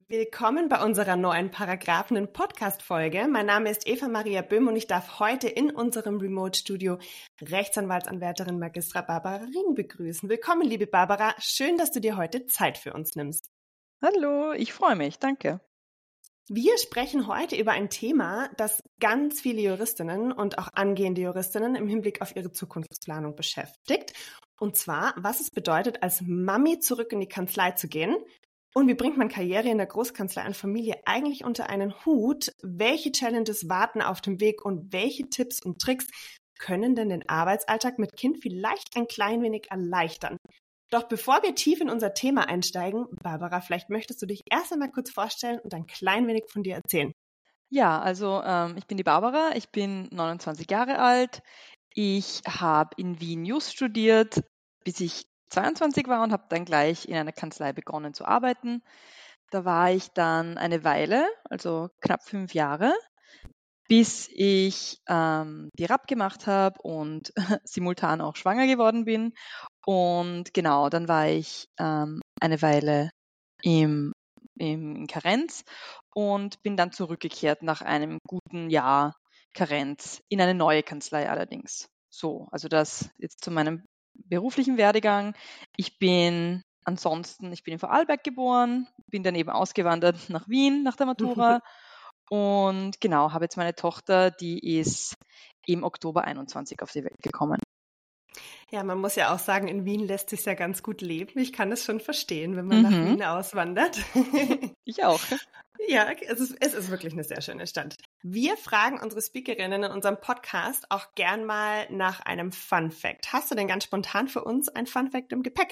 Willkommen bei unserer neuen Paragraphen-Podcast-Folge. Mein Name ist Eva Maria Böhm und ich darf heute in unserem Remote-Studio Rechtsanwaltsanwärterin Magistra Barbara Ring begrüßen. Willkommen, liebe Barbara. Schön, dass du dir heute Zeit für uns nimmst. Hallo, ich freue mich. Danke. Wir sprechen heute über ein Thema, das ganz viele Juristinnen und auch angehende Juristinnen im Hinblick auf ihre Zukunftsplanung beschäftigt. Und zwar, was es bedeutet, als Mami zurück in die Kanzlei zu gehen. Und wie bringt man Karriere in der Großkanzlei und Familie eigentlich unter einen Hut? Welche Challenges warten auf dem Weg und welche Tipps und Tricks können denn den Arbeitsalltag mit Kind vielleicht ein klein wenig erleichtern? Doch bevor wir tief in unser Thema einsteigen, Barbara, vielleicht möchtest du dich erst einmal kurz vorstellen und ein klein wenig von dir erzählen. Ja, also ich bin die Barbara, ich bin 29 Jahre alt. Ich habe in Wien Jus studiert, bis ich 22 war und habe dann gleich in einer Kanzlei begonnen zu arbeiten. Da war ich dann eine Weile, also knapp 5 Jahre, bis ich die RAP gemacht habe und simultan auch schwanger geworden bin. Und genau, dann war ich eine Weile in Karenz und bin dann zurückgekehrt nach einem guten Jahr Karenz in eine neue Kanzlei allerdings. So, also das jetzt zu meinem beruflichen Werdegang. Ich bin in Vorarlberg geboren, bin dann eben ausgewandert nach Wien nach der Matura und genau, habe jetzt meine Tochter, die ist im Oktober 21 auf die Welt gekommen. Ja, man muss ja auch sagen, in Wien lässt sich ja ganz gut leben. Ich kann es schon verstehen, wenn man nach Wien auswandert. Ich auch. Ja, es ist wirklich eine sehr schöne Stadt. Wir fragen unsere Speakerinnen in unserem Podcast auch gern mal nach einem Fun Fact. Hast du denn ganz spontan für uns ein Fun Fact im Gepäck?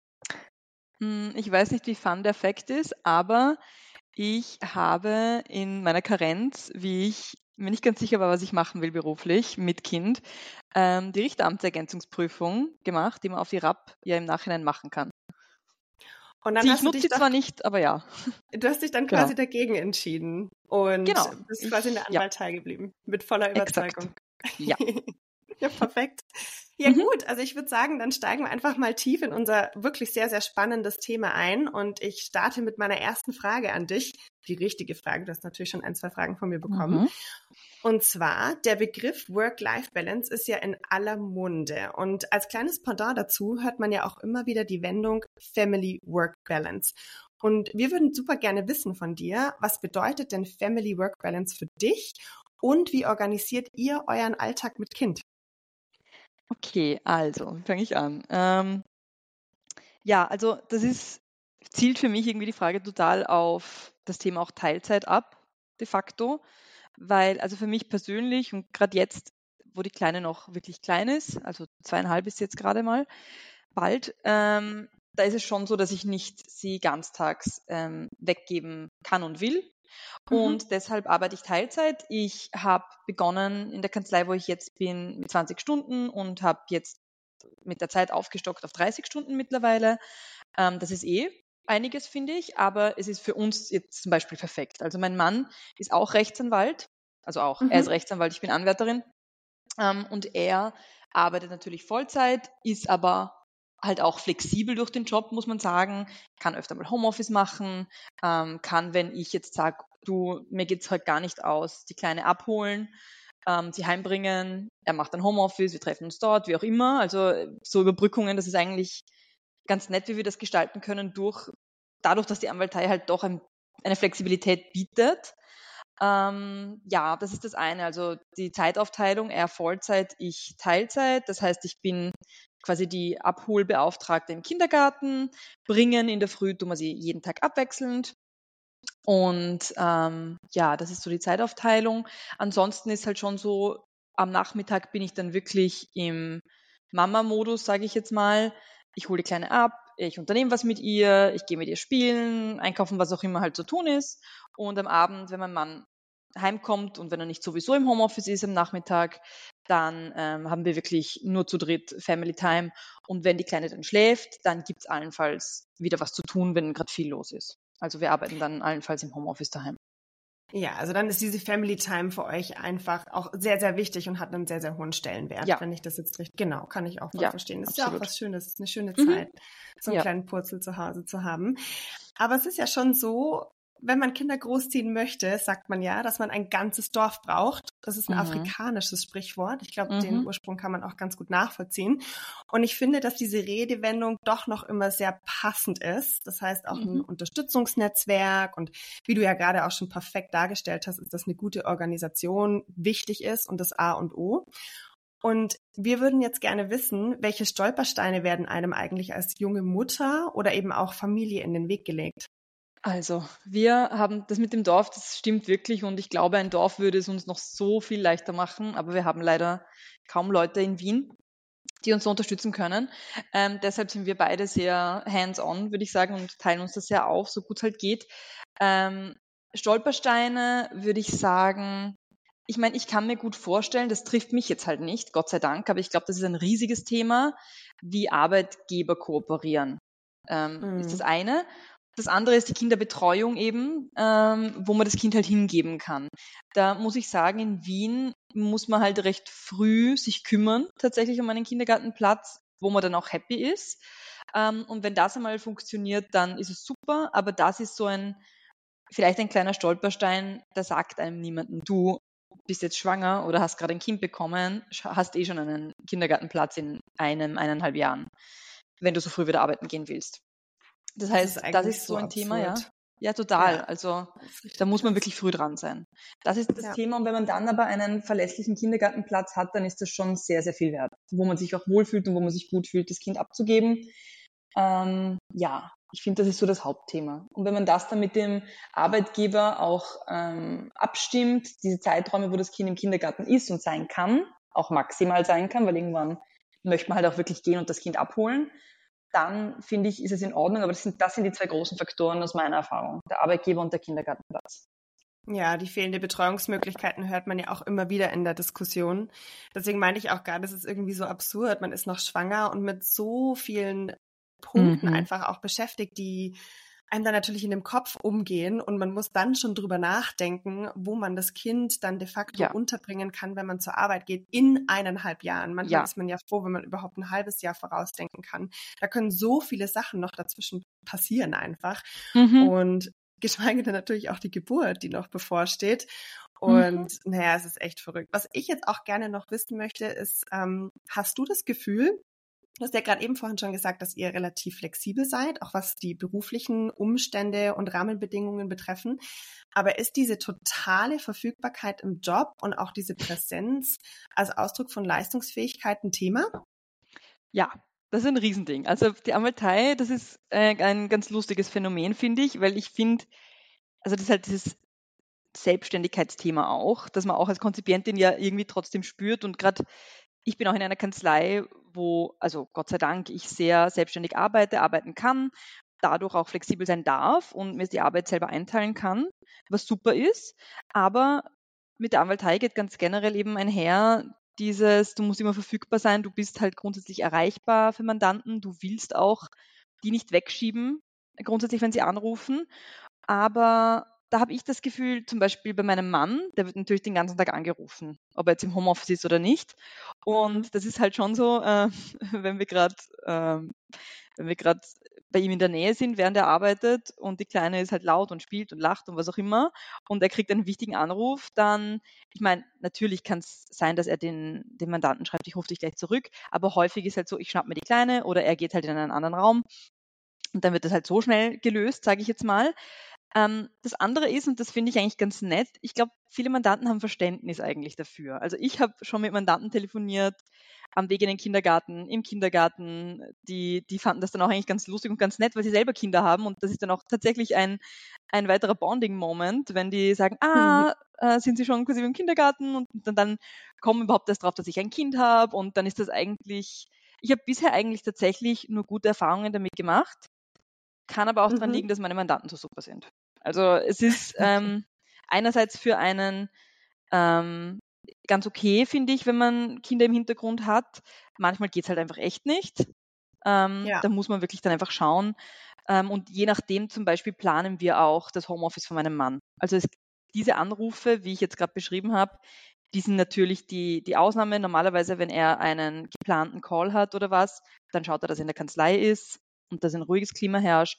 Ich weiß nicht, wie fun der Fact ist, aber ich habe in meiner Karenz, wie ich mir nicht ganz sicher war, was ich machen will beruflich mit Kind, die Richteramtsergänzungsprüfung gemacht, die man auf die RAP ja im Nachhinein machen kann. Und dann Ich nutze sie zwar nicht, aber ja. Du hast dich dann quasi dagegen entschieden und bist quasi in der Anwaltei geblieben, mit voller Überzeugung. Exakt. Ja. Ja, perfekt. Ja gut, also ich würde sagen, dann steigen wir einfach mal tief in unser wirklich sehr, sehr spannendes Thema ein und ich starte mit meiner ersten Frage an dich. Die richtige Frage, du hast natürlich schon 1, 2 Fragen von mir bekommen. Und zwar, der Begriff Work-Life-Balance ist ja in aller Munde und als kleines Pendant dazu hört man ja auch immer wieder die Wendung Family-Work-Balance. Und wir würden super gerne wissen von dir, was bedeutet denn Family-Work-Balance für dich und wie organisiert ihr euren Alltag mit Kind? Okay, also, wie fange ich an? Ja, also zielt für mich irgendwie die Frage total auf das Thema auch Teilzeit ab, de facto. Weil, also für mich persönlich und gerade jetzt, wo die Kleine noch wirklich klein ist, also 2,5 ist jetzt gerade mal, bald, da ist es schon so, dass ich nicht sie ganztags weggeben kann und will. Und deshalb arbeite ich Teilzeit. Ich habe begonnen in der Kanzlei, wo ich jetzt bin, mit 20 Stunden und habe jetzt mit der Zeit aufgestockt auf 30 Stunden mittlerweile. Das ist einiges, finde ich, aber es ist für uns jetzt zum Beispiel perfekt. Also mein Mann ist auch Rechtsanwalt, er ist Rechtsanwalt, ich bin Anwärterin, und er arbeitet natürlich Vollzeit, ist aber halt auch flexibel durch den Job, muss man sagen, kann öfter mal Homeoffice machen, kann, wenn ich jetzt sage, du, mir geht's heute gar nicht aus, die Kleine abholen, sie heimbringen, er macht dann Homeoffice, wir treffen uns dort, wie auch immer. Also so Überbrückungen, das ist eigentlich ganz nett, wie wir das gestalten können, dadurch, dass die Anwaltei halt doch eine Flexibilität bietet. Ja, das ist das eine. Also die Zeitaufteilung, er Vollzeit, ich Teilzeit. Das heißt, ich bin quasi die Abholbeauftragte im Kindergarten, bringen in der Früh tun wir sie jeden Tag abwechselnd. Und ja, das ist so die Zeitaufteilung. Ansonsten ist halt schon so, am Nachmittag bin ich dann wirklich im Mama-Modus, sage ich jetzt mal. Ich hole die Kleine ab, ich unternehme was mit ihr, ich gehe mit ihr spielen, einkaufen, was auch immer halt zu tun ist. Und am Abend, wenn mein Mann heimkommt und wenn er nicht sowieso im Homeoffice ist am Nachmittag, dann haben wir wirklich nur zu dritt Family Time. Und wenn die Kleine dann schläft, dann gibt es allenfalls wieder was zu tun, wenn gerade viel los ist. Also wir arbeiten dann allenfalls im Homeoffice daheim. Ja, also dann ist diese Family Time für euch einfach auch sehr, sehr wichtig und hat einen sehr, sehr hohen Stellenwert, wenn ich das jetzt richtig, genau, kann ich auch voll verstehen. Das ist ja auch was Schönes, ist eine schöne Zeit, so einen kleinen Purzel zu Hause zu haben. Aber es ist ja schon so, wenn man Kinder großziehen möchte, sagt man ja, dass man ein ganzes Dorf braucht. Das ist ein afrikanisches Sprichwort. Ich glaube, den Ursprung kann man auch ganz gut nachvollziehen. Und ich finde, dass diese Redewendung doch noch immer sehr passend ist. Das heißt auch ein Unterstützungsnetzwerk und wie du ja gerade auch schon perfekt dargestellt hast, ist, dass eine gute Organisation wichtig ist und das A und O. Und wir würden jetzt gerne wissen, welche Stolpersteine werden einem eigentlich als junge Mutter oder eben auch Familie in den Weg gelegt? Also, wir haben das mit dem Dorf, das stimmt wirklich und ich glaube, ein Dorf würde es uns noch so viel leichter machen, aber wir haben leider kaum Leute in Wien, die uns so unterstützen können. Deshalb sind wir beide sehr hands-on, würde ich sagen, und teilen uns das sehr auf, so gut es halt geht. Stolpersteine würde ich sagen, ich meine, ich kann mir gut vorstellen, das trifft mich jetzt halt nicht, Gott sei Dank, aber ich glaube, das ist ein riesiges Thema, wie Arbeitgeber kooperieren. Ist das eine. Das andere ist die Kinderbetreuung eben, wo man das Kind halt hingeben kann. Da muss ich sagen, in Wien muss man halt recht früh sich kümmern, tatsächlich um einen Kindergartenplatz, wo man dann auch happy ist. Und wenn das einmal funktioniert, dann ist es super, aber das ist so vielleicht ein kleiner Stolperstein, da sagt einem niemanden, du bist jetzt schwanger oder hast gerade ein Kind bekommen, hast eh schon einen Kindergartenplatz in 1,5 Jahren, wenn du so früh wieder arbeiten gehen willst. Das heißt, das ist so ein Thema, ja. Ja, total. Ja, also da muss man wirklich früh dran sein. Das ist das Thema. Und wenn man dann aber einen verlässlichen Kindergartenplatz hat, dann ist das schon sehr, sehr viel wert, wo man sich auch wohlfühlt und wo man sich gut fühlt, das Kind abzugeben. Ja, ich finde, das ist so das Hauptthema. Und wenn man das dann mit dem Arbeitgeber auch abstimmt, diese Zeiträume, wo das Kind im Kindergarten ist und sein kann, auch maximal sein kann, weil irgendwann möchte man halt auch wirklich gehen und das Kind abholen, dann finde ich, ist es in Ordnung. Aber das sind die zwei großen Faktoren aus meiner Erfahrung, der Arbeitgeber und der Kindergartenplatz. Ja, die fehlende Betreuungsmöglichkeiten hört man ja auch immer wieder in der Diskussion. Deswegen meine ich auch gerade, das ist irgendwie so absurd. Man ist noch schwanger und mit so vielen Punkten einfach auch beschäftigt, die einem dann natürlich in dem Kopf umgehen und man muss dann schon drüber nachdenken, wo man das Kind dann de facto unterbringen kann, wenn man zur Arbeit geht, in 1,5 Jahren. Manchmal ist man ja froh, wenn man überhaupt ein halbes Jahr vorausdenken kann. Da können so viele Sachen noch dazwischen passieren einfach. Und geschweige denn natürlich auch die Geburt, die noch bevorsteht. Und naja, es ist echt verrückt. Was ich jetzt auch gerne noch wissen möchte, ist, hast du das Gefühl, du hast ja gerade eben vorhin schon gesagt, dass ihr relativ flexibel seid, auch was die beruflichen Umstände und Rahmenbedingungen betreffen. Aber ist diese totale Verfügbarkeit im Job und auch diese Präsenz als Ausdruck von Leistungsfähigkeit ein Thema? Ja, das ist ein Riesending. Also die Amalthei, das ist ein ganz lustiges Phänomen, finde ich, weil ich finde, also das ist halt dieses Selbstständigkeitsthema auch, dass man auch als Konzipientin ja irgendwie trotzdem spürt und gerade ich bin auch in einer Kanzlei, wo, also Gott sei Dank, ich sehr selbstständig arbeiten kann, dadurch auch flexibel sein darf und mir die Arbeit selber einteilen kann, was super ist. Aber mit der Anwaltei geht ganz generell eben einher, du musst immer verfügbar sein, du bist halt grundsätzlich erreichbar für Mandanten, du willst auch die nicht wegschieben, grundsätzlich, wenn sie anrufen. Aber da habe ich das Gefühl, zum Beispiel bei meinem Mann, der wird natürlich den ganzen Tag angerufen, ob er jetzt im Homeoffice ist oder nicht. Und das ist halt schon so, wenn wir gerade bei ihm in der Nähe sind, während er arbeitet und die Kleine ist halt laut und spielt und lacht und was auch immer und er kriegt einen wichtigen Anruf, dann, ich meine, natürlich kann es sein, dass er den Mandanten schreibt, ich rufe dich gleich zurück, aber häufig ist halt so, ich schnapp mir die Kleine oder er geht halt in einen anderen Raum und dann wird das halt so schnell gelöst, sage ich jetzt mal. Das andere ist, und das finde ich eigentlich ganz nett, ich glaube, viele Mandanten haben Verständnis eigentlich dafür. Also ich habe schon mit Mandanten telefoniert, am Weg in den Kindergarten, im Kindergarten, die fanden das dann auch eigentlich ganz lustig und ganz nett, weil sie selber Kinder haben und das ist dann auch tatsächlich ein weiterer Bonding-Moment, wenn die sagen, sind sie schon quasi im Kindergarten und dann kommen überhaupt erst drauf, dass ich ein Kind habe und dann ist das eigentlich, ich habe bisher eigentlich tatsächlich nur gute Erfahrungen damit gemacht, kann aber auch daran liegen, dass meine Mandanten so super sind. Also es ist einerseits für einen ganz okay, finde ich, wenn man Kinder im Hintergrund hat. Manchmal geht es halt einfach echt nicht. Da muss man wirklich dann einfach schauen. Und je nachdem zum Beispiel planen wir auch das Homeoffice von meinem Mann. Also diese Anrufe, wie ich jetzt gerade beschrieben habe, die sind natürlich die Ausnahme. Normalerweise, wenn er einen geplanten Call hat oder was, dann schaut er, dass er in der Kanzlei ist und dass ein ruhiges Klima herrscht.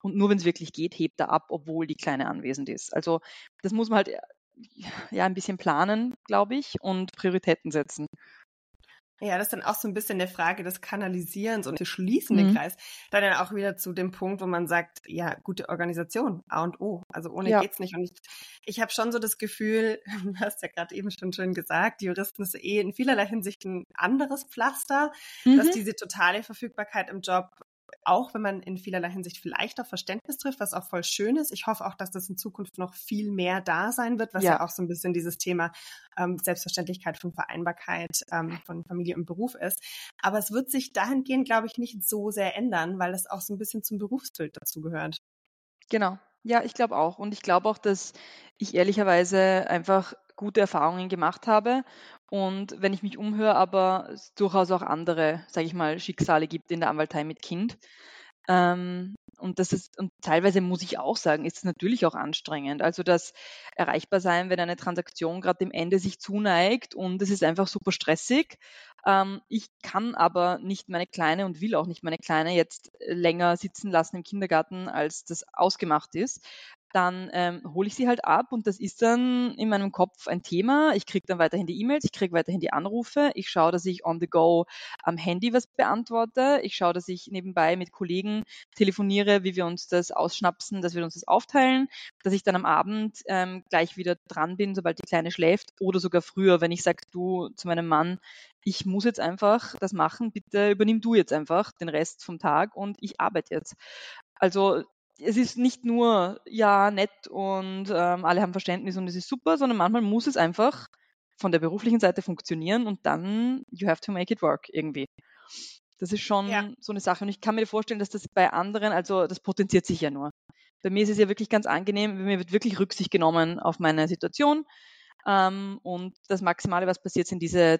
Und nur wenn es wirklich geht, hebt er ab, obwohl die Kleine anwesend ist. Also das muss man halt ja ein bisschen planen, glaube ich, und Prioritäten setzen. Ja, das ist dann auch so ein bisschen eine Frage des Kanalisierens und wir schließen den Mhm. Kreis dann auch wieder zu dem Punkt, wo man sagt, ja, gute Organisation, A und O. Also ohne Ja. geht's nicht. Und ich habe schon so das Gefühl, du hast ja gerade eben schon schön gesagt, die Juristen ist in vielerlei Hinsicht ein anderes Pflaster, dass Mhm. diese totale Verfügbarkeit im Job, auch wenn man in vielerlei Hinsicht vielleicht auf Verständnis trifft, was auch voll schön ist. Ich hoffe auch, dass das in Zukunft noch viel mehr da sein wird, was ja Ja. auch so ein bisschen dieses Thema Selbstverständlichkeit von Vereinbarkeit von Familie und Beruf ist. Aber es wird sich dahingehend, glaube ich, nicht so sehr ändern, weil es auch so ein bisschen zum Berufsbild dazugehört. Genau. Ja, ich glaube auch. Und ich glaube auch, dass ich ehrlicherweise einfach gute Erfahrungen gemacht habe. Und wenn ich mich umhöre, aber es durchaus auch andere, sage ich mal, Schicksale gibt in der Anwaltei mit Kind. Und das ist, und teilweise muss ich auch sagen, ist es natürlich auch anstrengend. Also das Erreichbarsein, wenn eine Transaktion gerade dem Ende sich zuneigt und es ist einfach super stressig. Ich kann aber nicht meine Kleine und will auch nicht meine Kleine jetzt länger sitzen lassen im Kindergarten, als das ausgemacht ist. Dann hole ich sie halt ab und das ist dann in meinem Kopf ein Thema. Ich kriege dann weiterhin die E-Mails, ich kriege weiterhin die Anrufe. Ich schaue, dass ich on the go am Handy was beantworte. Ich schaue, dass ich nebenbei mit Kollegen telefoniere, wie wir uns das ausschnapsen, dass wir uns das aufteilen, dass ich dann am Abend gleich wieder dran bin, sobald die Kleine schläft oder sogar früher, wenn ich sage, du zu meinem Mann, ich muss jetzt einfach das machen, bitte übernimm du jetzt einfach den Rest vom Tag und ich arbeite jetzt. Also es ist nicht nur, ja, nett und alle haben Verständnis und es ist super, sondern manchmal muss es einfach von der beruflichen Seite funktionieren und dann you have to make it work irgendwie. Das ist Ja. schon so eine Sache und ich kann mir vorstellen, dass das bei anderen, also das potenziert sich ja nur. Bei mir ist es ja wirklich ganz angenehm, mir wird wirklich Rücksicht genommen auf meine Situation und das Maximale, was passiert, sind diese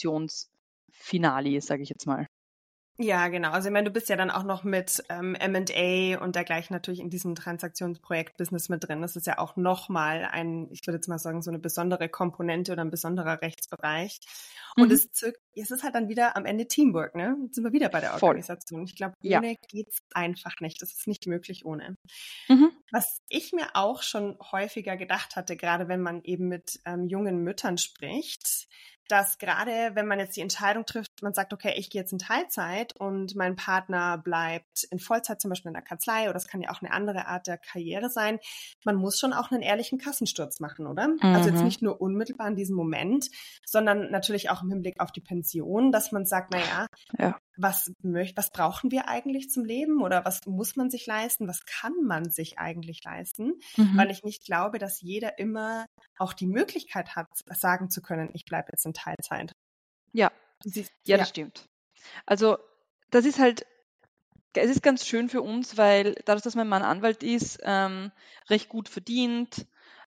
Transaktionsfinale, sage ich jetzt mal. Ja, genau. Also ich meine, du bist ja dann auch noch mit M&A und dergleichen natürlich in diesem Transaktionsprojekt-Business mit drin. Das ist ja auch nochmal ich würde jetzt mal sagen, so eine besondere Komponente oder ein besonderer Rechtsbereich. Und Mhm. es ist halt dann wieder am Ende Teamwork, ne? Jetzt sind wir wieder bei der Voll. Organisation. Ich glaube, Ja. ohne geht's einfach nicht. Das ist nicht möglich ohne. Mhm. Was ich mir auch schon häufiger gedacht hatte, gerade wenn man eben mit jungen Müttern spricht, dass gerade wenn man jetzt die Entscheidung trifft, man sagt, okay, ich gehe jetzt in Teilzeit und mein Partner bleibt in Vollzeit zum Beispiel in der Kanzlei oder das kann ja auch eine andere Art der Karriere sein, man muss schon auch einen ehrlichen Kassensturz machen, oder? Also jetzt Mhm. nicht nur unmittelbar in diesem Moment, sondern natürlich auch im Hinblick auf die Pension, dass man sagt, naja, Ja. was brauchen wir eigentlich zum Leben oder was muss man sich leisten? Was kann man sich eigentlich leisten? Mhm. Weil ich nicht glaube, dass jeder immer auch die Möglichkeit hat, sagen zu können, ich bleibe jetzt in Teilzeit. Ja. Ja, Ja, das stimmt. Also das ist halt, es ist ganz schön für uns, weil dadurch, dass mein Mann Anwalt ist, recht gut verdient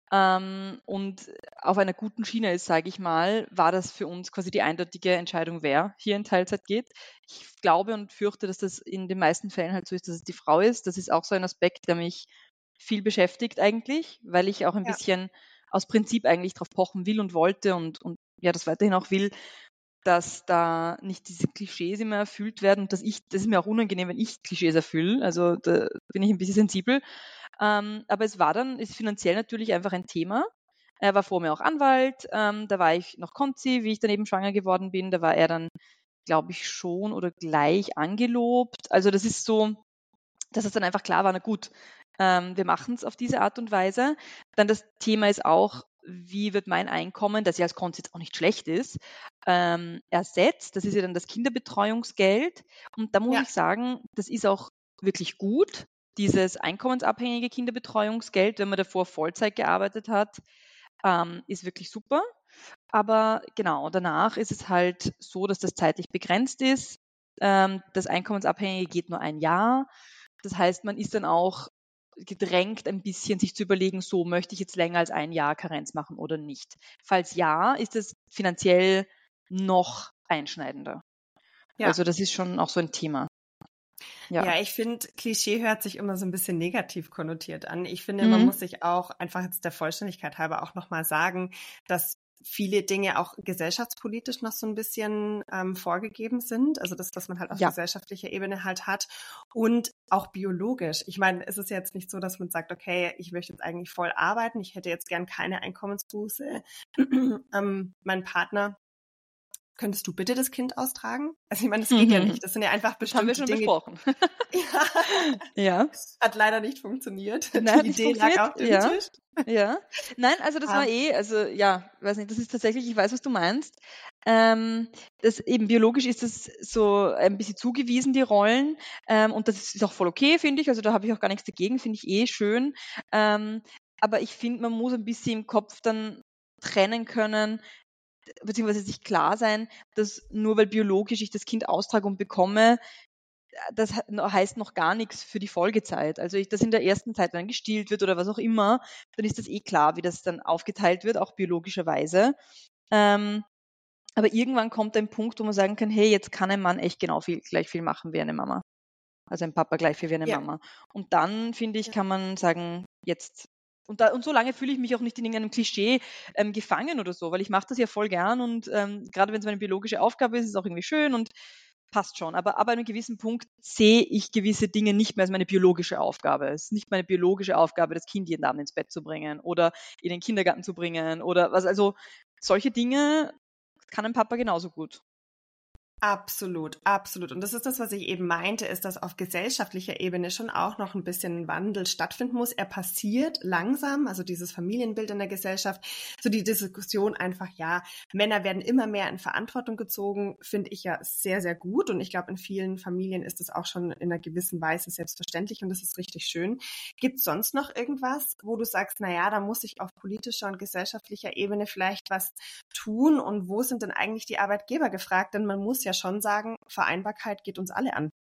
und auf einer guten Schiene ist, sage ich mal, war das für uns quasi die eindeutige Entscheidung, wer hier in Teilzeit geht. Ich glaube und fürchte, dass das in den meisten Fällen halt so ist, dass es die Frau ist. Das ist auch so ein Aspekt, der mich viel beschäftigt eigentlich, weil ich auch ein ja, bisschen aus Prinzip eigentlich drauf pochen will und wollte und ja, das weiterhin auch will, dass da nicht diese Klischees immer erfüllt werden und das ist mir auch unangenehm, wenn ich Klischees erfülle. Also da bin ich ein bisschen sensibel. Aber ist finanziell natürlich einfach ein Thema. Er war vor mir auch Anwalt, da war ich noch Konzi, wie ich dann eben schwanger geworden bin. Da war er dann, glaube ich, schon oder gleich angelobt. Also das ist so, dass es dann einfach klar war, na gut, wir machen es auf diese Art und Weise. Dann das Thema ist auch, wie wird mein Einkommen, das ja als Konzi jetzt auch nicht schlecht ist, ersetzt. Das ist ja dann das Kinderbetreuungsgeld. Und da muss ja, ich sagen, das ist auch wirklich gut, dieses einkommensabhängige Kinderbetreuungsgeld, wenn man davor Vollzeit gearbeitet hat, ist wirklich super. Aber genau, danach ist es halt so, dass das zeitlich begrenzt ist. Das Einkommensabhängige geht nur ein Jahr. Das heißt, man ist dann auch gedrängt, ein bisschen sich zu überlegen, so möchte ich jetzt länger als ein Jahr Karenz machen oder nicht. Falls ja, ist es finanziell noch einschneidender. ja. Also das ist schon auch so ein Thema. Ja. Ja, ich finde, Klischee hört sich immer so ein bisschen negativ konnotiert an. Ich finde, man Mhm. muss sich auch einfach jetzt der Vollständigkeit halber auch nochmal sagen, dass viele Dinge auch gesellschaftspolitisch noch so ein bisschen vorgegeben sind. Also das, was man halt auf gesellschaftlicher Ebene halt hat. Und auch biologisch. Ich meine, es ist jetzt nicht so, dass man sagt, okay, ich möchte jetzt eigentlich voll arbeiten, ich hätte jetzt gern keine Einkommensbuße. Mein Partner, könntest du bitte das Kind austragen? Also ich meine, das geht ja nicht. Das sind ja einfach bestimmte Dinge. Das haben wir schon besprochen. Ja. Hat leider nicht funktioniert. Nein, die Idee lag auf dem Tisch. Ja. Nein, also das war weiß nicht, das ist tatsächlich, ich weiß, was du meinst. Das eben biologisch ist das so ein bisschen zugewiesen, die Rollen. Und das ist auch voll okay, finde ich. Also da habe ich auch gar nichts dagegen, finde ich schön. Aber ich finde, man muss ein bisschen im Kopf dann trennen können, beziehungsweise sich klar sein, dass nur weil biologisch ich das Kind austrage und bekomme, das heißt noch gar nichts für die Folgezeit. Also das in der ersten Zeit, wenn gestillt wird oder was auch immer, dann ist das klar, wie das dann aufgeteilt wird, auch biologischerweise. Aber irgendwann kommt ein Punkt, wo man sagen kann, hey, jetzt kann ein Mann echt gleich viel machen wie eine Mama. Also ein Papa gleich viel wie eine Mama. Und dann, finde ich, kann man sagen, jetzt und so lange fühle ich mich auch nicht in irgendeinem Klischee gefangen oder so, weil ich mache das ja voll gern und gerade wenn es meine biologische Aufgabe ist, ist es auch irgendwie schön und passt schon. Aber ab einem gewissen Punkt sehe ich gewisse Dinge nicht mehr als meine biologische Aufgabe. Es ist nicht meine biologische Aufgabe, das Kind jeden Abend ins Bett zu bringen oder in den Kindergarten zu bringen oder was. Also solche Dinge kann ein Papa genauso gut. Absolut, absolut. Und das ist das, was ich eben meinte, ist, dass auf gesellschaftlicher Ebene schon auch noch ein bisschen ein Wandel stattfinden muss. Er passiert langsam, also dieses Familienbild in der Gesellschaft, so die Diskussion einfach, ja, Männer werden immer mehr in Verantwortung gezogen, finde ich ja sehr, sehr gut. Und ich glaube, in vielen Familien ist es auch schon in einer gewissen Weise selbstverständlich und das ist richtig schön. Gibt es sonst noch irgendwas, wo du sagst, naja, da muss ich auf politischer und gesellschaftlicher Ebene vielleicht was tun und wo sind denn eigentlich die Arbeitgeber gefragt? Denn man muss ja schon sagen, Vereinbarkeit geht uns alle an.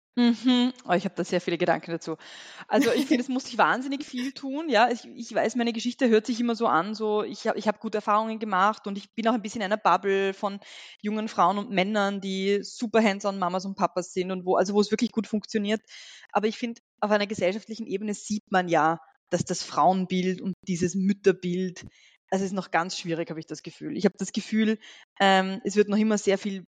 Oh, ich habe da sehr viele Gedanken dazu. Also ich finde, es muss sich wahnsinnig viel tun. Ja, ich weiß, meine Geschichte hört sich immer so an, so ich hab gute Erfahrungen gemacht und ich bin auch ein bisschen in einer Bubble von jungen Frauen und Männern, die super hands-on Mamas und Papas sind und wo es wirklich gut funktioniert. Aber ich finde, auf einer gesellschaftlichen Ebene sieht man ja, dass das Frauenbild und dieses Mütterbild, also es ist noch ganz schwierig, habe ich das Gefühl. Ich habe das Gefühl, es wird noch immer sehr viel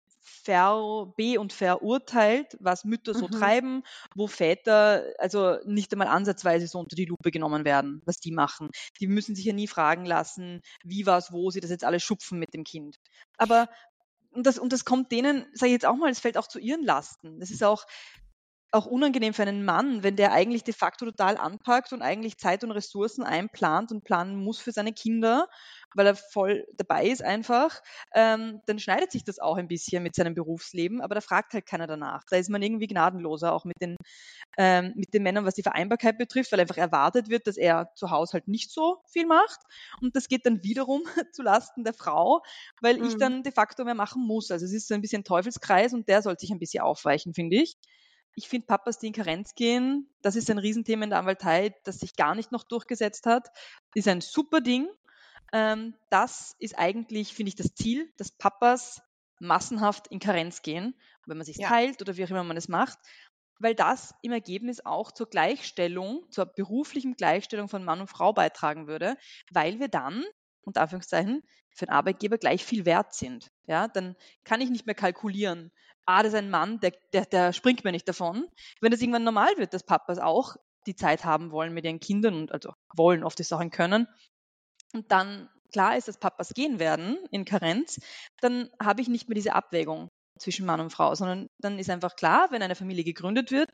und verurteilt, was Mütter so treiben, wo Väter also nicht einmal ansatzweise so unter die Lupe genommen werden, was die machen. Die müssen sich ja nie fragen lassen, wie, was, wo sie das jetzt alles schupfen mit dem Kind. Aber und das kommt denen, sage ich jetzt auch mal, es fällt auch zu ihren Lasten. Das ist auch unangenehm für einen Mann, wenn der eigentlich de facto total anpackt und eigentlich Zeit und Ressourcen einplant und planen muss für seine Kinder, weil er voll dabei ist einfach, dann schneidet sich das auch ein bisschen mit seinem Berufsleben, aber da fragt halt keiner danach. Da ist man irgendwie gnadenloser, auch mit den Männern, was die Vereinbarkeit betrifft, weil einfach erwartet wird, dass er zu Hause halt nicht so viel macht und das geht dann wiederum zu Lasten der Frau, weil ich dann de facto mehr machen muss. Also es ist so ein bisschen Teufelskreis und der soll sich ein bisschen aufweichen, finde ich. Ich finde Papas, die in Karenz gehen, das ist ein Riesenthema in der Anwaltei, das sich gar nicht noch durchgesetzt hat, ist ein super Ding. Das ist eigentlich, finde ich, das Ziel, dass Papas massenhaft in Karenz gehen, wenn man sich teilt oder wie auch immer man es macht, weil das im Ergebnis auch zur Gleichstellung, zur beruflichen Gleichstellung von Mann und Frau beitragen würde, weil wir dann, unter Anführungszeichen, für den Arbeitgeber gleich viel wert sind. Ja, dann kann ich nicht mehr kalkulieren, das ist ein Mann, der springt mir nicht davon. Wenn das irgendwann normal wird, dass Papas auch die Zeit haben wollen mit ihren Kindern und also wollen, oft ist auch ein Können, und dann klar ist, dass Papas gehen werden in Karenz, dann habe ich nicht mehr diese Abwägung zwischen Mann und Frau, sondern dann ist einfach klar, wenn eine Familie gegründet wird,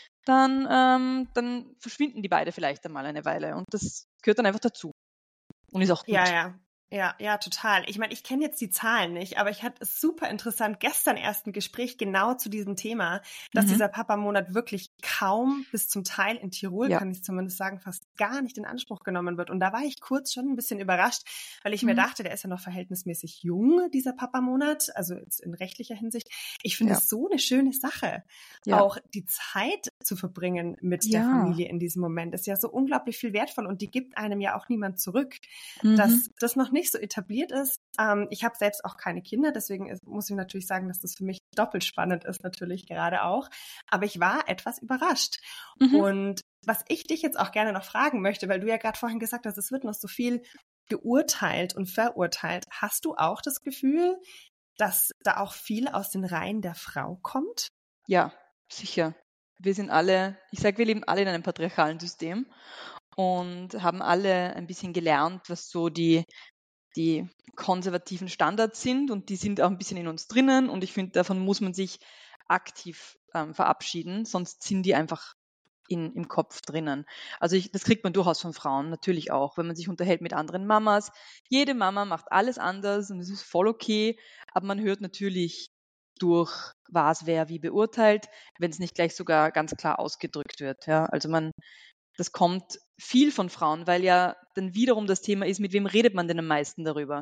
dann verschwinden die beide vielleicht einmal eine Weile und das gehört dann einfach dazu und ist auch gut. Ja, total. Ich meine, ich kenne jetzt die Zahlen nicht, aber ich hatte es super interessant gestern erst ein Gespräch genau zu diesem Thema, dass dieser Papa-Monat wirklich kaum bis zum Teil in Tirol, kann ich zumindest sagen, fast gar nicht in Anspruch genommen wird. Und da war ich kurz schon ein bisschen überrascht, weil ich mir dachte, der ist ja noch verhältnismäßig jung, dieser Papa-Monat, also jetzt in rechtlicher Hinsicht. Ich finde es so eine schöne Sache, auch die Zeit zu verbringen mit der Familie in diesem Moment. Ist ja so unglaublich viel wertvoll und die gibt einem ja auch niemand zurück. Dass das noch nicht so etabliert ist. Ich habe selbst auch keine Kinder, deswegen muss ich natürlich sagen, dass das für mich doppelt spannend ist, natürlich gerade auch. Aber ich war etwas überrascht. Und was ich dich jetzt auch gerne noch fragen möchte, weil du ja gerade vorhin gesagt hast, es wird noch so viel geurteilt und verurteilt. Hast du auch das Gefühl, dass da auch viel aus den Reihen der Frau kommt? Ja, sicher. Wir sind alle, ich sage, wir leben alle in einem patriarchalen System und haben alle ein bisschen gelernt, was so die konservativen Standards sind, und die sind auch ein bisschen in uns drinnen, und ich finde, davon muss man sich aktiv verabschieden, sonst sind die einfach im Kopf drinnen. Also das kriegt man durchaus von Frauen natürlich auch, wenn man sich unterhält mit anderen Mamas. Jede Mama macht alles anders und es ist voll okay, aber man hört natürlich durch, was wer wie beurteilt, wenn es nicht gleich sogar ganz klar ausgedrückt wird. Ja? Also das kommt viel von Frauen, weil ja dann wiederum das Thema ist, mit wem redet man denn am meisten darüber?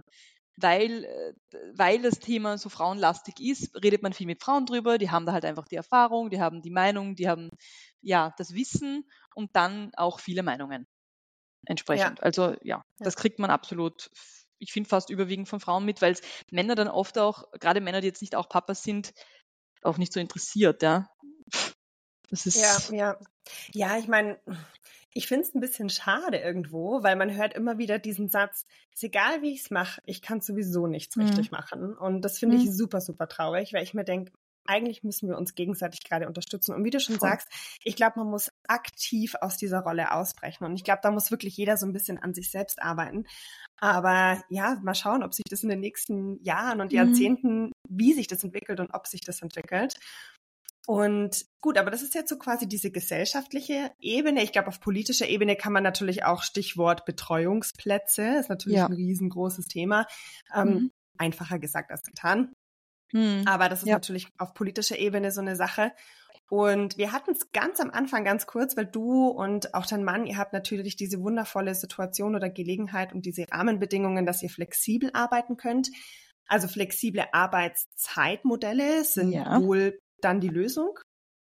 Weil das Thema so frauenlastig ist, redet man viel mit Frauen drüber, die haben da halt einfach die Erfahrung, die haben die Meinung, die haben ja das Wissen und dann auch viele Meinungen entsprechend. Ja. Also ja, das kriegt man absolut, ich finde, fast überwiegend von Frauen mit, weil es Männer dann oft auch, gerade Männer, die jetzt nicht auch Papas sind, auch nicht so interessiert, ja. Das ist Ja, ich meine, ich finde es ein bisschen schade irgendwo, weil man hört immer wieder diesen Satz, ist egal wie ich es mache, ich kann sowieso nichts richtig machen. Und das finde ich super, super traurig, weil ich mir denke, eigentlich müssen wir uns gegenseitig gerade unterstützen. Und wie du schon sagst, ich glaube, man muss aktiv aus dieser Rolle ausbrechen. Und ich glaube, da muss wirklich jeder so ein bisschen an sich selbst arbeiten. Aber ja, mal schauen, ob sich das in den nächsten Jahren und Jahrzehnten, wie sich das entwickelt und ob sich das entwickelt. Und gut, aber das ist jetzt so quasi diese gesellschaftliche Ebene. Ich glaube, auf politischer Ebene kann man natürlich auch Stichwort Betreuungsplätze, ist natürlich ein riesengroßes Thema. Einfacher gesagt als getan. Aber das ist natürlich auf politischer Ebene so eine Sache. Und wir hatten es ganz am Anfang ganz kurz, weil du und auch dein Mann, ihr habt natürlich diese wundervolle Situation oder Gelegenheit und diese Rahmenbedingungen, dass ihr flexibel arbeiten könnt. Also flexible Arbeitszeitmodelle sind wohl dann die Lösung?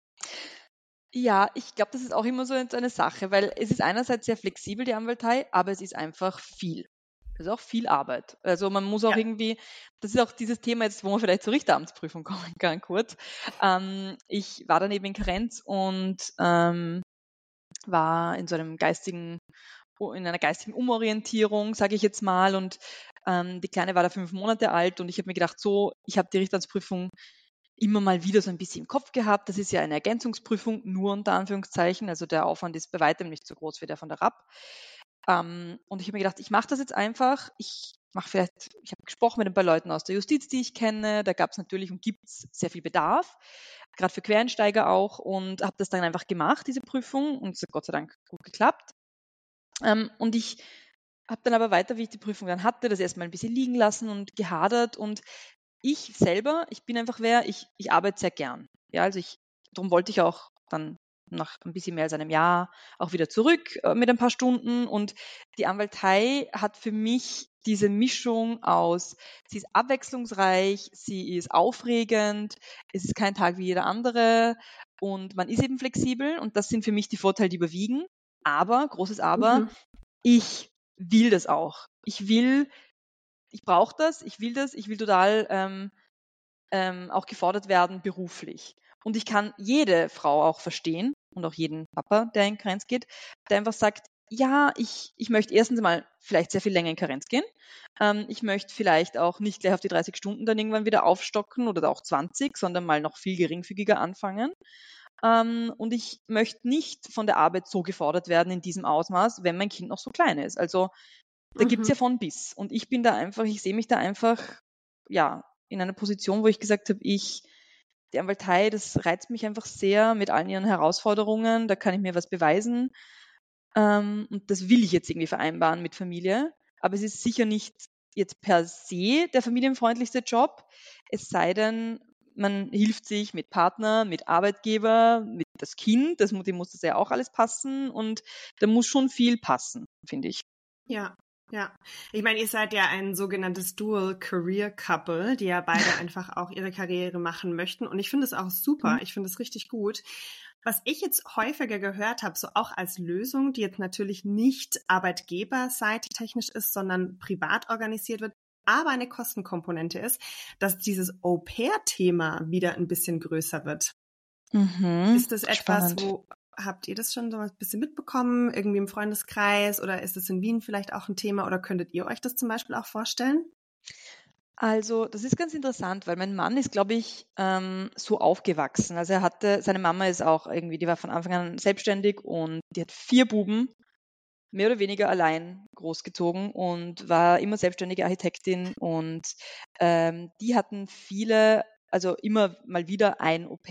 Ja, ich glaube, das ist auch immer so eine Sache, weil es ist einerseits sehr flexibel, die Anwaltei, aber es ist einfach viel. Es ist auch viel Arbeit. Also man muss auch irgendwie, das ist auch dieses Thema jetzt, wo man vielleicht zur Richteramtsprüfung kommen kann, kurz. Ich war dann eben in Karenz und war in so einem in einer geistigen Umorientierung, sage ich jetzt mal, und die Kleine war da 5 Monate alt und ich habe mir gedacht, so, ich habe die Richteramtsprüfung immer mal wieder so ein bisschen im Kopf gehabt. Das ist ja eine Ergänzungsprüfung, nur unter Anführungszeichen. Also der Aufwand ist bei weitem nicht so groß wie der von der RAP. Und ich habe mir gedacht, ich mache das jetzt einfach. Ich habe gesprochen mit ein paar Leuten aus der Justiz, die ich kenne. Da gab es natürlich und gibt es sehr viel Bedarf, gerade für Quereinsteiger auch. Und habe das dann einfach gemacht, diese Prüfung. Und es hat Gott sei Dank gut geklappt. Und ich habe dann aber weiter, wie ich die Prüfung dann hatte, das erstmal ein bisschen liegen lassen und gehadert. Und ich selber, ich bin einfach ich arbeite sehr gern. Ja, also darum wollte ich auch dann nach ein bisschen mehr als einem Jahr auch wieder zurück mit ein paar Stunden. Und die Anwaltei hat für mich diese Mischung aus, sie ist abwechslungsreich, sie ist aufregend, es ist kein Tag wie jeder andere und man ist eben flexibel und das sind für mich die Vorteile, die überwiegen. Aber, großes Aber, ich will das auch. Ich brauche das, ich will total auch gefordert werden beruflich. Und ich kann jede Frau auch verstehen und auch jeden Papa, der in Karenz geht, der einfach sagt, ja, ich möchte erstens mal vielleicht sehr viel länger in Karenz gehen. Ich möchte vielleicht auch nicht gleich auf die 30 Stunden dann irgendwann wieder aufstocken oder auch 20, sondern mal noch viel geringfügiger anfangen. Und ich möchte nicht von der Arbeit so gefordert werden in diesem Ausmaß, wenn mein Kind noch so klein ist. Also da gibt's ja von bis. Und ich sehe mich da einfach, ja, in einer Position, wo ich gesagt habe, die Anwaltei, das reizt mich einfach sehr mit allen ihren Herausforderungen, da kann ich mir was beweisen. Und das will ich jetzt irgendwie vereinbaren mit Familie. Aber es ist sicher nicht jetzt per se der familienfreundlichste Job, es sei denn, man hilft sich mit Partner, mit Arbeitgeber, mit das Kind, dem muss das ja auch alles passen und da muss schon viel passen, finde ich. Ja. Ich meine, ihr seid ja ein sogenanntes Dual-Career-Couple, die ja beide einfach auch ihre Karriere machen möchten. Und ich finde es auch super. Ich finde es richtig gut. Was ich jetzt häufiger gehört habe, so auch als Lösung, die jetzt natürlich nicht Arbeitgeberseite technisch ist, sondern privat organisiert wird, aber eine Kostenkomponente ist, dass dieses Au-pair-Thema wieder ein bisschen größer wird. Ist das etwas, Habt ihr das schon so ein bisschen mitbekommen, irgendwie im Freundeskreis, oder ist es in Wien vielleicht auch ein Thema, oder könntet ihr euch das zum Beispiel auch vorstellen? Also, das ist ganz interessant, weil mein Mann ist, glaube ich, so aufgewachsen. Also seine Mama ist auch irgendwie, die war von Anfang an selbstständig und die hat 4 Buben, mehr oder weniger allein großgezogen und war immer selbstständige Architektin und die hatten viele, also immer mal wieder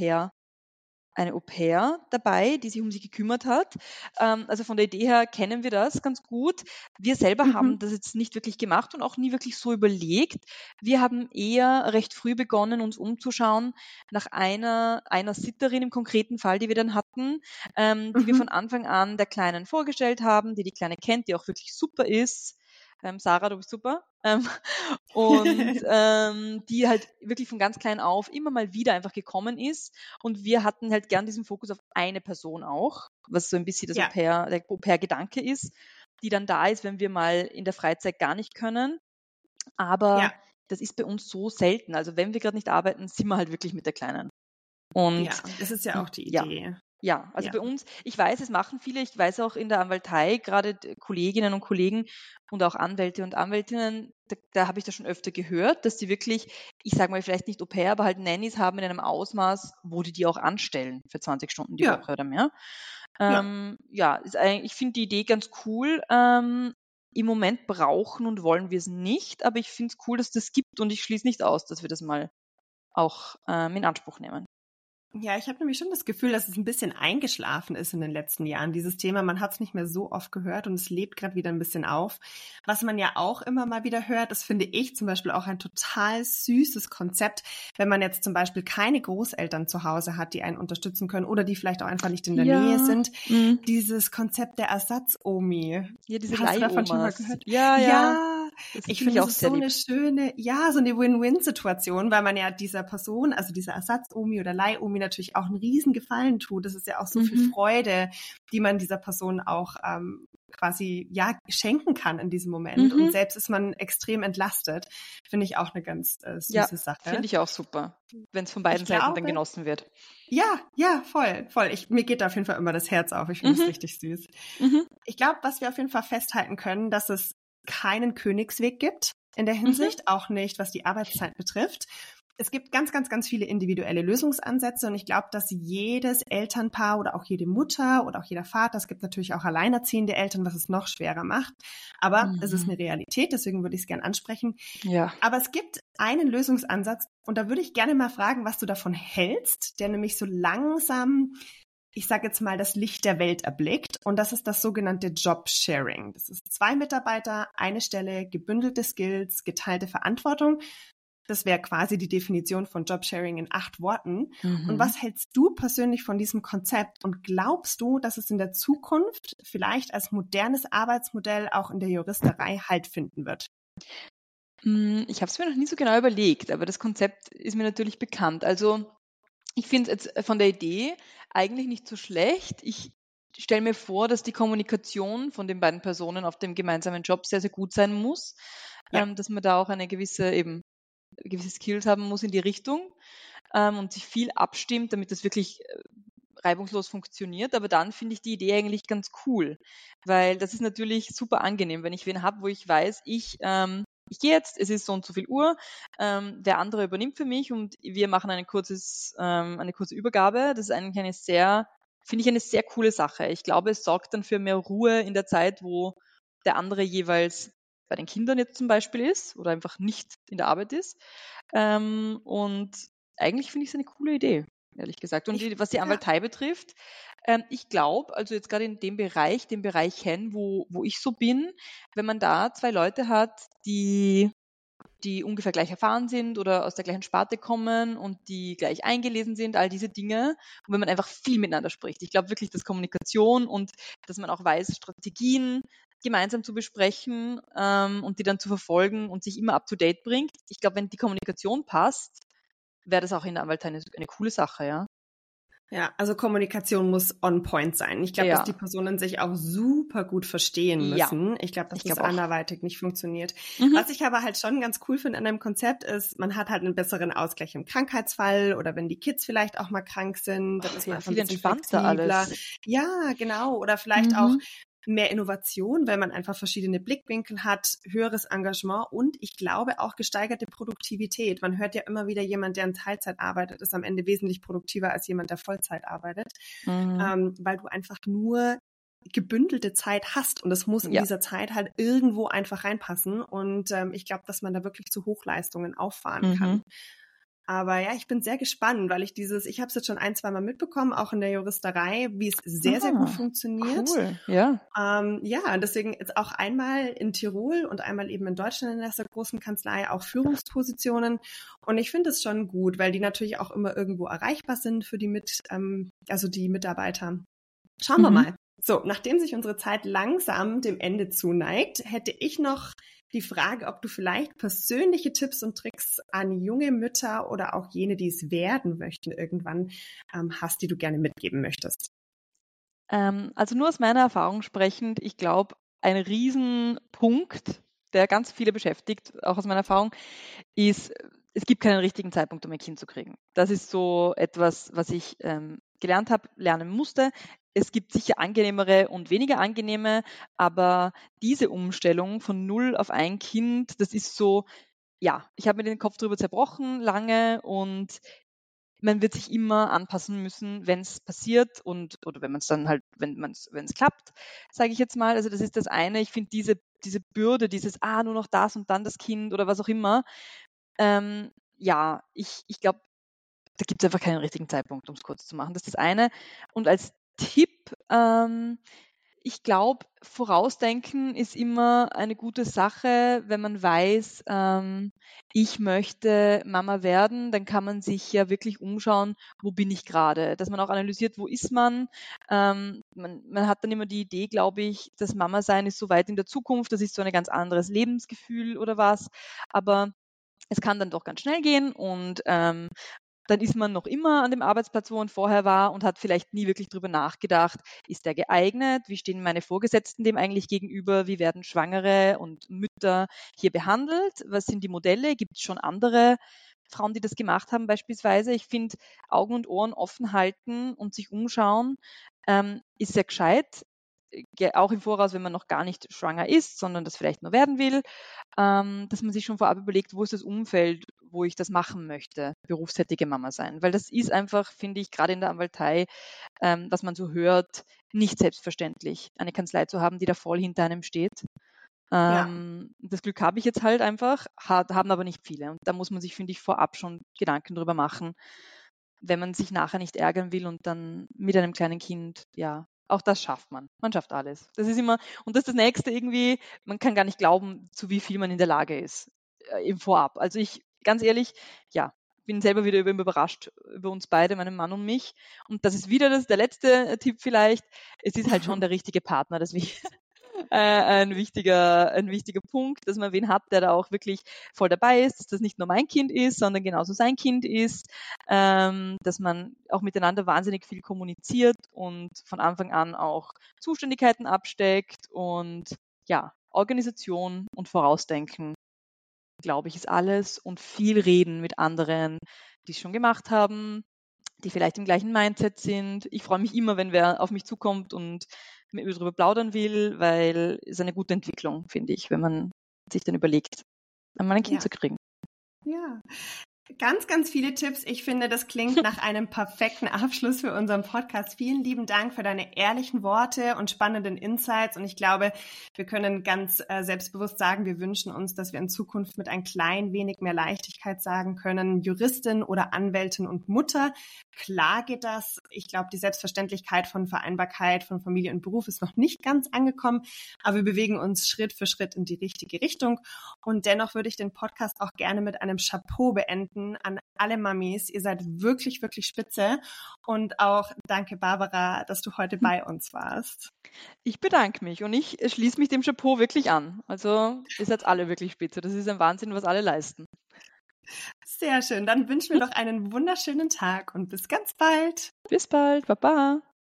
eine Au-pair dabei, die sich um sie gekümmert hat. Also von der Idee her kennen wir das ganz gut. Wir selber haben Mhm. das jetzt nicht wirklich gemacht und auch nie wirklich so überlegt. Wir haben eher recht früh begonnen, uns umzuschauen nach einer Sitterin im konkreten Fall, die wir dann hatten, die wir von Mhm. Anfang an der Kleinen vorgestellt haben, die Kleine kennt, die auch wirklich super ist. Sarah, du bist super. Und die halt wirklich von ganz klein auf immer mal wieder einfach gekommen ist. Und wir hatten halt gern diesen Fokus auf eine Person auch, was so ein bisschen Ja, der Au-pair-Gedanke ist, die dann da ist, wenn wir mal in der Freizeit gar nicht können. Aber ja, das ist bei uns so selten. Also wenn wir gerade nicht arbeiten, sind wir halt wirklich mit der Kleinen. Und ja, das ist ja auch die ja, Idee. ja, also Ja. bei uns, ich weiß, es machen viele, ich weiß auch in der Anwaltei, gerade Kolleginnen und Kollegen und auch Anwälte und Anwältinnen, da habe ich das schon öfter gehört, dass die wirklich, ich sage mal vielleicht nicht Au-pair, aber halt Nannies haben in einem Ausmaß, wo die auch anstellen für 20 Stunden die Ja, Woche oder mehr. ja. Ja, ich finde die Idee ganz cool. Im Moment brauchen und wollen wir es nicht, aber ich finde es cool, dass das gibt und ich schließe nicht aus, dass wir das mal auch in Anspruch nehmen. Ja, ich habe nämlich schon das Gefühl, dass es ein bisschen eingeschlafen ist in den letzten Jahren, dieses Thema. Man hat es nicht mehr so oft gehört und es lebt gerade wieder ein bisschen auf. Was man ja auch immer mal wieder hört, das finde ich zum Beispiel auch ein total süßes Konzept, wenn man jetzt zum Beispiel keine Großeltern zu Hause hat, die einen unterstützen können oder die vielleicht auch einfach nicht in der Nähe Ja, sind. Dieses Konzept der Ersatzomi. ja, diese Hast du davon schon mal Leihomas. gehört? Ja, ja, Ja, das ich finde finde, ich es auch ist sehr so eine lieb. schöne, ja, so eine Win-Win-Situation, weil man ja dieser Person, also dieser Ersatz-Omi oder Leih-Omi natürlich auch einen riesen Gefallen tut. Das ist ja auch so viel Mhm, Freude, die man dieser Person auch quasi ja schenken kann in diesem Moment. Und mhm. selbst ist man extrem entlastet. Finde ich auch eine ganz Ja, süße Sache. finde ich auch super, wenn es von beiden Ich Seiten dann glaube, genossen wird. ja, ja, voll, voll. Mir geht da auf jeden Fall immer das Herz auf. Ich finde es Mhm, richtig süß. mhm, Ich glaube, was wir auf jeden Fall festhalten können, dass es keinen Königsweg gibt in der mhm. Hinsicht, auch nicht, was die Arbeitszeit betrifft. Es gibt ganz, ganz, ganz viele individuelle Lösungsansätze und ich glaube, dass jedes Elternpaar oder auch jede Mutter oder auch jeder Vater, es gibt natürlich auch alleinerziehende Eltern, was es noch schwerer macht, aber es ist Mhm. eine Realität, deswegen würde ich es gern ansprechen. Ja. Aber es gibt einen Lösungsansatz und da würde ich gerne mal fragen, was du davon hältst, der nämlich so langsam, ich sage jetzt mal, das Licht der Welt erblickt. Und das ist das sogenannte Job-Sharing. Das ist 2 Mitarbeiter, eine Stelle, gebündelte Skills, geteilte Verantwortung. Das wäre quasi die Definition von Jobsharing in 8 Worten. Und Mhm. was hältst du persönlich von diesem Konzept? Und glaubst du, dass es in der Zukunft vielleicht als modernes Arbeitsmodell auch in der Juristerei Halt finden wird? Ich habe es mir noch nie so genau überlegt, aber das Konzept ist mir natürlich bekannt. Also ich finde es jetzt von der Idee eigentlich nicht so schlecht. Ich stelle mir vor, dass die Kommunikation von den beiden Personen auf dem gemeinsamen Job sehr, sehr gut sein muss, Ja. dass man da auch eine gewisse Skills haben muss in die Richtung und sich viel abstimmt, damit das wirklich reibungslos funktioniert. Aber dann finde ich die Idee eigentlich ganz cool, weil das ist natürlich super angenehm, wenn ich wen habe, wo ich weiß, ich gehe jetzt, es ist so und so viel Uhr, der andere übernimmt für mich und wir machen eine kurze Übergabe. Das ist eigentlich finde ich eine sehr coole Sache. Ich glaube, es sorgt dann für mehr Ruhe in der Zeit, wo der andere jeweils bei den Kindern jetzt zum Beispiel ist oder einfach nicht in der Arbeit ist. Und eigentlich finde ich es eine coole Idee, ehrlich gesagt. Und Ich, was die ja. Anwaltei betrifft, ich glaube, also jetzt gerade in dem Bereich Hen, wo ich so bin, wenn man da 2 Leute hat, die ungefähr gleich erfahren sind oder aus der gleichen Sparte kommen und die gleich eingelesen sind, all diese Dinge. Und wenn man einfach viel miteinander spricht. Ich glaube wirklich, dass Kommunikation und dass man auch weiß, Strategien gemeinsam zu besprechen und die dann zu verfolgen und sich immer up-to-date bringt. Ich glaube, wenn die Kommunikation passt, wäre das auch in der Anwaltei eine coole Sache, ja. Ja, also Kommunikation muss on point sein. Ich glaube, dass die Personen sich auch super gut verstehen müssen. Ich glaube, dass das anderweitig nicht funktioniert. Was ich aber halt schon ganz cool finde an einem Konzept ist, man hat halt einen besseren Ausgleich im Krankheitsfall oder wenn die Kids vielleicht auch mal krank sind, dann ist man einfach viel ein bisschen entspannter flexibler. alles. Ja, genau. Oder vielleicht auch mehr Innovation, weil man einfach verschiedene Blickwinkel hat, höheres Engagement und ich glaube auch gesteigerte Produktivität. Man hört ja immer wieder, jemand, der in Teilzeit arbeitet, ist am Ende wesentlich produktiver als jemand, der Vollzeit arbeitet, weil du einfach nur gebündelte Zeit hast und es muss in dieser Zeit halt irgendwo einfach reinpassen und ich glaube, dass man da wirklich zu Hochleistungen auffahren kann. Aber ja, ich bin sehr gespannt, weil ich habe es jetzt schon 1-2 Mal mitbekommen, auch in der Juristerei, wie es sehr, sehr gut funktioniert. Cool, ja. Und deswegen jetzt auch einmal in Tirol und einmal eben in Deutschland in der großen Kanzlei auch Führungspositionen. Und ich finde es schon gut, weil die natürlich auch immer irgendwo erreichbar sind für die die Mitarbeiter. Schauen wir mal. So, nachdem sich unsere Zeit langsam dem Ende zuneigt, hätte ich noch die Frage, ob du vielleicht persönliche Tipps und Tricks an junge Mütter oder auch jene, die es werden möchten, irgendwann hast, die du gerne mitgeben möchtest. Also nur aus meiner Erfahrung sprechend, ich glaube, ein Riesenpunkt, der ganz viele beschäftigt, auch aus meiner Erfahrung, ist, es gibt keinen richtigen Zeitpunkt, um ein Kind zu kriegen. Das ist so etwas, was ich gelernt habe, lernen musste. Es gibt sicher angenehmere und weniger angenehme, aber diese Umstellung von 0 auf ein Kind, das ist so, ja, ich habe mir den Kopf drüber zerbrochen lange und man wird sich immer anpassen müssen, wenn es passiert oder wenn man es dann halt, wenn es klappt, sage ich jetzt mal. Also das ist das eine. Ich finde diese Bürde, nur noch das und dann das Kind oder was auch immer. Ich glaube, da gibt es einfach keinen richtigen Zeitpunkt, um es kurz zu machen. Das ist das eine. Und als Tipp, ich glaube, Vorausdenken ist immer eine gute Sache, wenn man weiß, ich möchte Mama werden, dann kann man sich ja wirklich umschauen, wo bin ich gerade, dass man auch analysiert, wo ist man. Man hat dann immer die Idee, glaube ich, das Mama sein ist so weit in der Zukunft, das ist so ein ganz anderes Lebensgefühl oder was, aber es kann dann doch ganz schnell gehen und dann ist man noch immer an dem Arbeitsplatz, wo man vorher war und hat vielleicht nie wirklich drüber nachgedacht, ist der geeignet? Wie stehen meine Vorgesetzten dem eigentlich gegenüber? Wie werden Schwangere und Mütter hier behandelt? Was sind die Modelle? Gibt es schon andere Frauen, die das gemacht haben beispielsweise? Ich finde, Augen und Ohren offen halten und sich umschauen, ist sehr gescheit. Auch im Voraus, wenn man noch gar nicht schwanger ist, sondern das vielleicht nur werden will, dass man sich schon vorab überlegt, wo ist das Umfeld, wo ich das machen möchte, berufstätige Mama sein. Weil das ist einfach, finde ich, gerade in der Anwaltei, was man so hört, nicht selbstverständlich, eine Kanzlei zu haben, die da voll hinter einem steht. Das Glück habe ich jetzt halt einfach, haben aber nicht viele. Und da muss man sich, finde ich, vorab schon Gedanken drüber machen, wenn man sich nachher nicht ärgern will und dann mit einem kleinen Kind, ja, auch das schafft man. Man schafft alles. Das ist immer, und das ist das Nächste irgendwie, man kann gar nicht glauben, zu wie viel man in der Lage ist im Vorab. Also ich, ganz ehrlich, ja, bin selber wieder überrascht über uns beide, meinen Mann und mich. Und das ist wieder der letzte Tipp vielleicht. Es ist halt schon der richtige Partner, das ein wichtiger Punkt, dass man wen hat, der da auch wirklich voll dabei ist, dass das nicht nur mein Kind ist, sondern genauso sein Kind ist, dass man auch miteinander wahnsinnig viel kommuniziert und von Anfang an auch Zuständigkeiten absteckt und ja, Organisation und Vorausdenken, glaube ich, ist alles und viel reden mit anderen, die es schon gemacht haben, die vielleicht im gleichen Mindset sind. Ich freue mich immer, wenn wer auf mich zukommt und mit mir darüber plaudern will, weil es eine gute Entwicklung, finde ich, wenn man sich dann überlegt, einmal ein Kind zu kriegen. Ja. Ganz, ganz viele Tipps. Ich finde, das klingt nach einem perfekten Abschluss für unseren Podcast. Vielen lieben Dank für deine ehrlichen Worte und spannenden Insights. Und ich glaube, wir können ganz selbstbewusst sagen, wir wünschen uns, dass wir in Zukunft mit ein klein wenig mehr Leichtigkeit sagen können, Juristin oder Anwältin und Mutter. Klar geht das. Ich glaube, die Selbstverständlichkeit von Vereinbarkeit von Familie und Beruf ist noch nicht ganz angekommen, aber wir bewegen uns Schritt für Schritt in die richtige Richtung. Und dennoch würde ich den Podcast auch gerne mit einem Chapeau beenden an alle Mamis. Ihr seid wirklich, wirklich spitze. Und auch danke, Barbara, dass du heute bei uns warst. Ich bedanke mich und ich schließe mich dem Chapeau wirklich an. Also ihr seid alle wirklich spitze. Das ist ein Wahnsinn, was alle leisten. Sehr schön. Dann wünschen wir noch einen wunderschönen Tag und bis ganz bald. Bis bald. Baba.